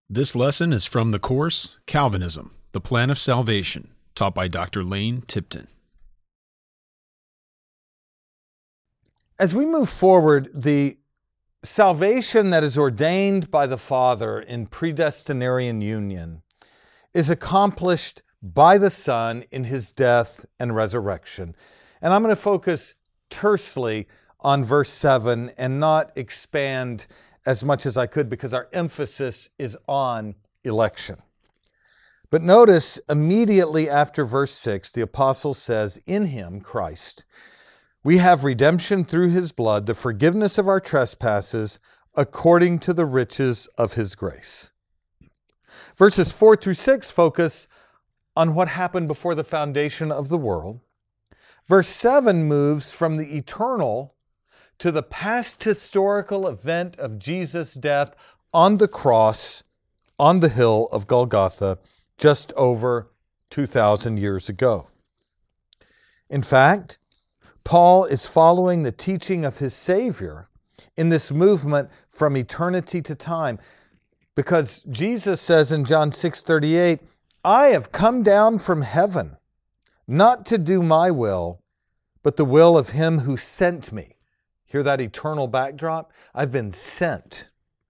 This lesson is from the course Calvinism, the Plan of Salvation, taught by Dr. Lane Tipton. As we move forward, the salvation that is ordained by the Father in predestinarian union is accomplished by the Son in his death and resurrection. And I'm going to focus tersely on verse 7 and not expand as much as I could because our emphasis is on election. But notice immediately after verse 6, the apostle says, "In him, Christ, we have redemption through his blood, the forgiveness of our trespasses, according to the riches of his grace." Verses 4 through 6 focus on what happened before the foundation of the world. Verse 7 moves from the eternal to the past historical event of Jesus' death on the cross on the hill of Golgotha just over 2,000 years ago. In fact, Paul is following the teaching of his Savior in this movement from eternity to time, because Jesus says in John 6:38, "I have come down from heaven, not to do my will, but the will of him who sent me." Hear that eternal backdrop? I've been sent.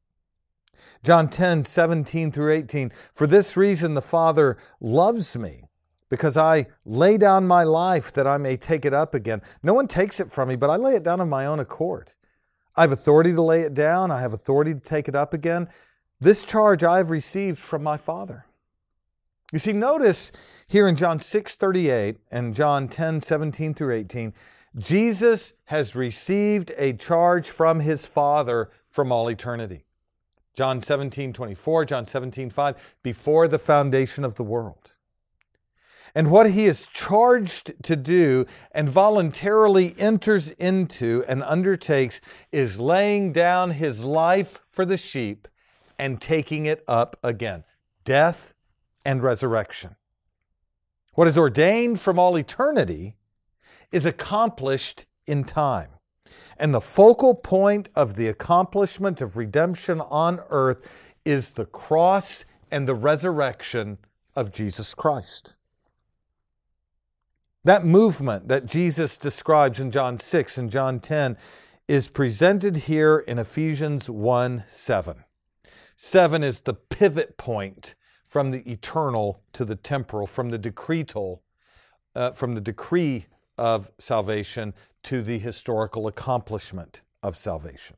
John 10:17 through 18, "For this reason the Father loves me, because I lay down my life that I may take it up again. No one takes it from me, but I lay it down of my own accord. I have authority to lay it down. I have authority to take it up again. This charge I have received from my Father." You see, notice here in John 6:38 and John 10:17 through 18, Jesus has received a charge from his Father from all eternity. John 17:24, John 17:5, before the foundation of the world. And what he is charged to do and voluntarily enters into and undertakes is laying down his life for the sheep and taking it up again. Death and resurrection. What is ordained from all eternity is accomplished in time. And the focal point of the accomplishment of redemption on earth is the cross and the resurrection of Jesus Christ. That movement that Jesus describes in John 6 and John 10 is presented here in Ephesians 1:7. 7 is the pivot point from the eternal to the temporal, from the decree of salvation to the historical accomplishment of salvation.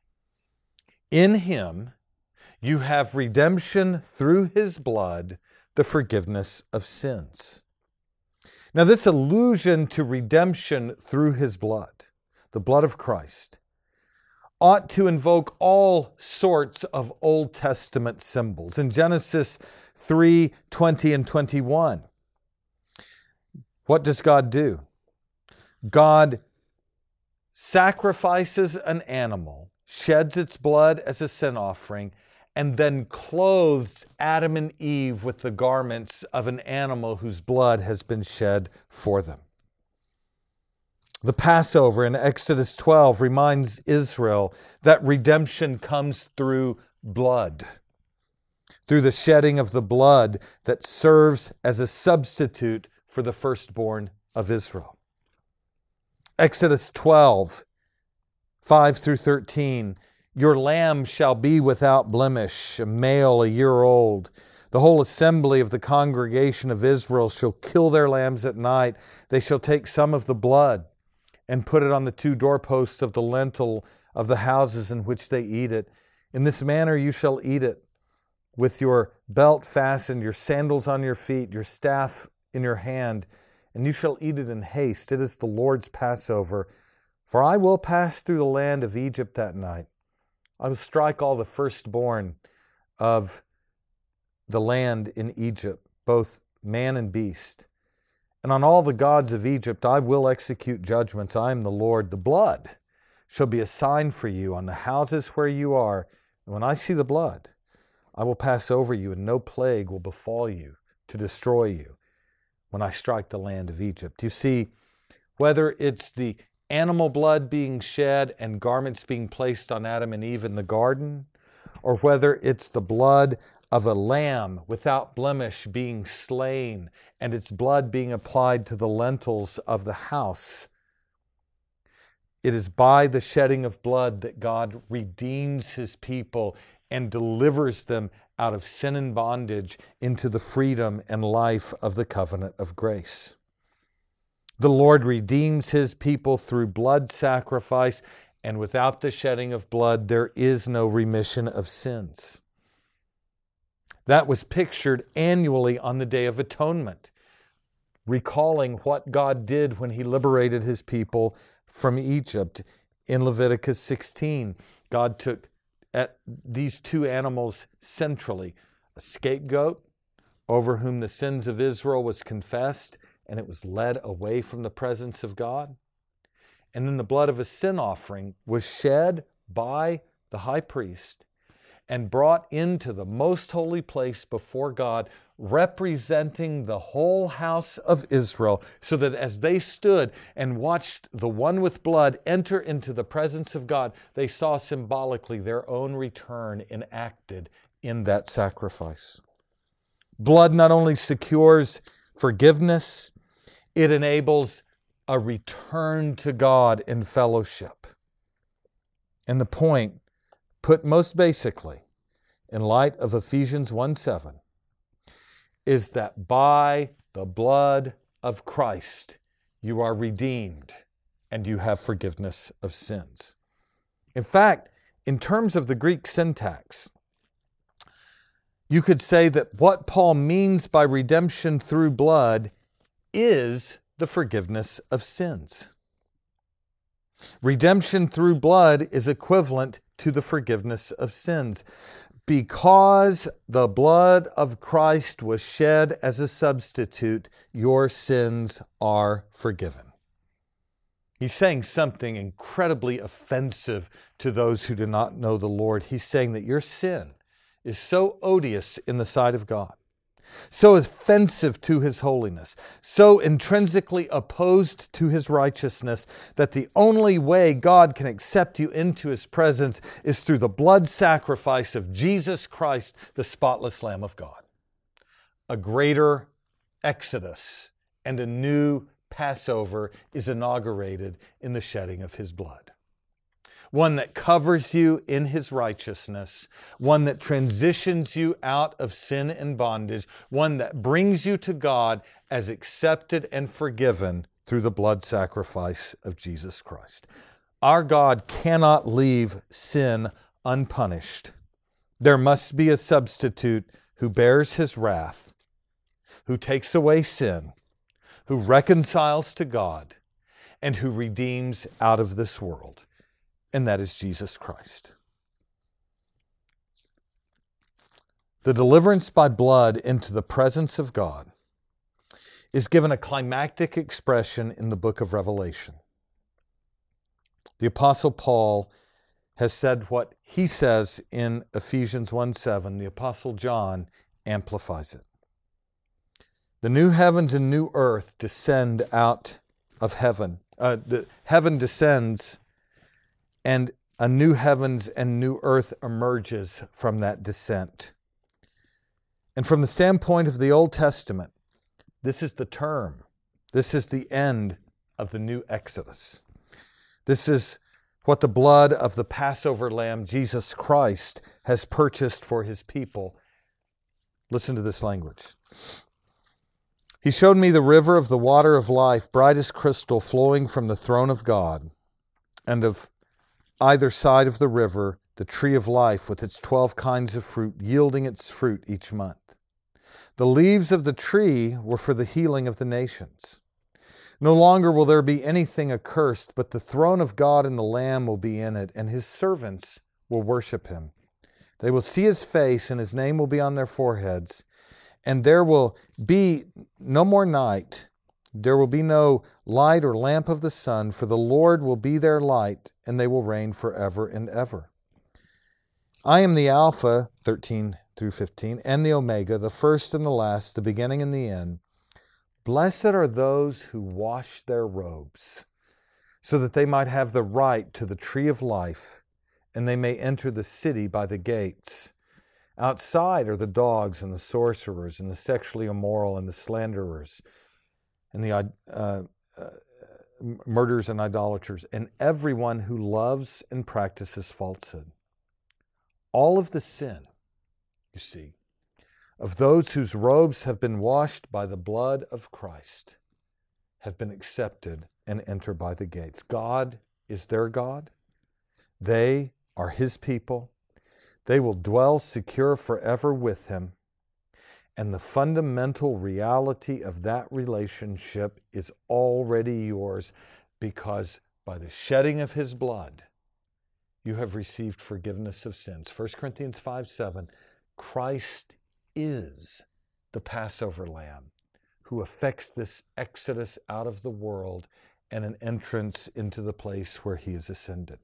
In him, you have redemption through his blood, the forgiveness of sins. Now, this allusion to redemption through his blood, the blood of Christ, ought to invoke all sorts of Old Testament symbols. In Genesis 3:20 and 21, what does God do? God sacrifices an animal, sheds its blood as a sin offering, and then clothes Adam and Eve with the garments of an animal whose blood has been shed for them. The Passover in Exodus 12 reminds Israel that redemption comes through blood, through the shedding of the blood that serves as a substitute for the firstborn of Israel. Exodus 12, 5 through 13, "Your lamb shall be without blemish, a male a year old. The whole assembly of the congregation of Israel shall kill their lambs at night. They shall take some of the blood and put it on the two doorposts of the lintel of the houses in which they eat it. In this manner you shall eat it, with your belt fastened, your sandals on your feet, your staff in your hand, and you shall eat it in haste. It is the Lord's Passover. For I will pass through the land of Egypt that night. I will strike all the firstborn of the land in Egypt, both man and beast. And on all the gods of Egypt I will execute judgments. I am the Lord. The blood shall be a sign for you on the houses where you are. And when I see the blood, I will pass over you, and no plague will befall you to destroy you when I strike the land of Egypt." You see, whether it's the animal blood being shed and garments being placed on Adam and Eve in the garden, or whether it's the blood of a lamb without blemish being slain and its blood being applied to the lintels of the house. It is by the shedding of blood that God redeems his people and delivers them out of sin and bondage into the freedom and life of the covenant of grace. The Lord redeems his people through blood sacrifice, and without the shedding of blood, there is no remission of sins. That was pictured annually on the Day of Atonement, recalling what God did when he liberated his people from Egypt. In Leviticus 16, God took these two animals centrally, a scapegoat over whom the sins of Israel was confessed, and it was led away from the presence of God. And then the blood of a sin offering was shed by the high priest and brought into the most holy place before God, representing the whole house of Israel, so that as they stood and watched the one with blood enter into the presence of God, they saw symbolically their own return enacted in that sacrifice. Blood not only secures forgiveness, it enables a return to God in fellowship. And the point, put most basically, in light of Ephesians 1:7, is that by the blood of Christ you are redeemed and you have forgiveness of sins. In fact, in terms of the Greek syntax, you could say that what Paul means by redemption through blood is the forgiveness of sins. Redemption through blood is equivalent to the forgiveness of sins. Because the blood of Christ was shed as a substitute, your sins are forgiven. He's saying something incredibly offensive to those who do not know the Lord. He's saying that your sin is so odious in the sight of God, so offensive to his holiness, so intrinsically opposed to his righteousness, that the only way God can accept you into his presence is through the blood sacrifice of Jesus Christ, the spotless Lamb of God. A greater exodus and a new Passover is inaugurated in the shedding of his blood. One that covers you in his righteousness, one that transitions you out of sin and bondage, one that brings you to God as accepted and forgiven through the blood sacrifice of Jesus Christ. Our God cannot leave sin unpunished. There must be a substitute who bears his wrath, who takes away sin, who reconciles to God, and who redeems out of this world. And that is Jesus Christ. The deliverance by blood into the presence of God is given a climactic expression in the book of Revelation. The Apostle Paul has said what he says in Ephesians 1:7. The Apostle John amplifies it. The new heavens and new earth descend out of heaven. The heaven descends, and a new heavens and new earth emerges from that descent. And from the standpoint of the Old Testament, this is the term. This is the end of the new Exodus. This is what the blood of the Passover Lamb, Jesus Christ, has purchased for his people. Listen to this language. He showed me the river of the water of life, bright as crystal, flowing from the throne of God, and of either side of the river, the tree of life with its 12 kinds of fruit, yielding its fruit each month. The leaves of the tree were for the healing of the nations. No longer will there be anything accursed, but the throne of God and the Lamb will be in it, and his servants will worship him. They will see his face, and his name will be on their foreheads, and there will be no more night. There will be no light or lamp of the sun, for the Lord will be their light, and they will reign forever and ever. I am the Alpha, 13 through 15, and the Omega, the first and the last, the beginning and the end. Blessed are those who wash their robes, so that they might have the right to the tree of life, and they may enter the city by the gates. Outside are the dogs and the sorcerers and the sexually immoral and the slanderers and the murderers and idolaters and everyone who loves and practices falsehood. All of the sin, you see, of those whose robes have been washed by the blood of Christ have been accepted and enter by the gates. God is their God. They are his people. They will dwell secure forever with him. And the fundamental reality of that relationship is already yours because by the shedding of his blood, you have received forgiveness of sins. 1 Corinthians 5:7, Christ is the Passover lamb who effects this exodus out of the world and an entrance into the place where he is ascended.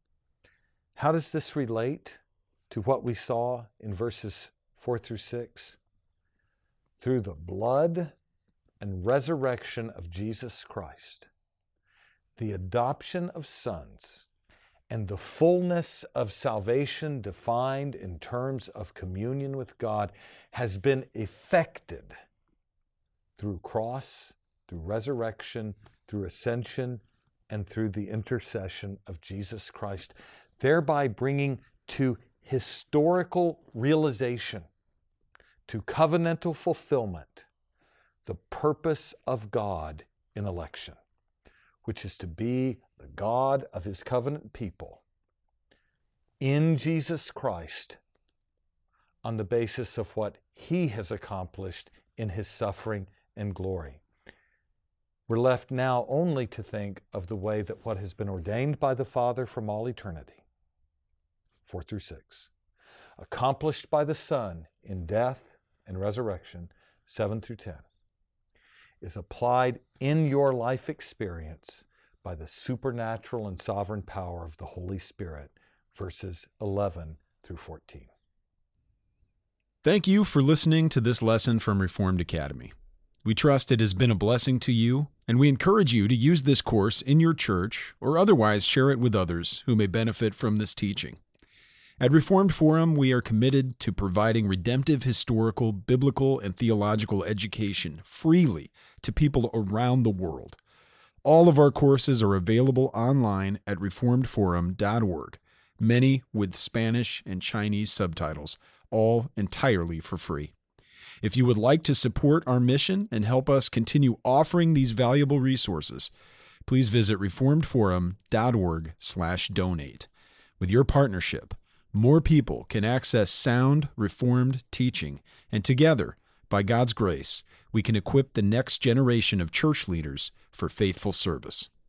How does this relate to what we saw in verses 4 through 6? Through the blood and resurrection of Jesus Christ, the adoption of sons and the fullness of salvation defined in terms of communion with God has been effected through cross, through resurrection, through ascension, and through the intercession of Jesus Christ, thereby bringing to historical realization, to covenantal fulfillment, the purpose of God in election, which is to be the God of his covenant people in Jesus Christ on the basis of what he has accomplished in his suffering and glory. We're left now only to think of the way that what has been ordained by the Father from all eternity, 4 through 6, accomplished by the Son in death and resurrection, 7 through 10, is applied in your life experience by the supernatural and sovereign power of the Holy Spirit, verses 11 through 14. Thank you for listening to this lesson from Reformed Academy. We trust it has been a blessing to you, and we encourage you to use this course in your church or otherwise share it with others who may benefit from this teaching. At Reformed Forum, we are committed to providing redemptive historical, biblical, and theological education freely to people around the world. All of our courses are available online at reformedforum.org, many with Spanish and Chinese subtitles, all entirely for free. If you would like to support our mission and help us continue offering these valuable resources, please visit reformedforum.org/donate. With your partnership, more people can access sound, Reformed teaching, and together, by God's grace, we can equip the next generation of church leaders for faithful service.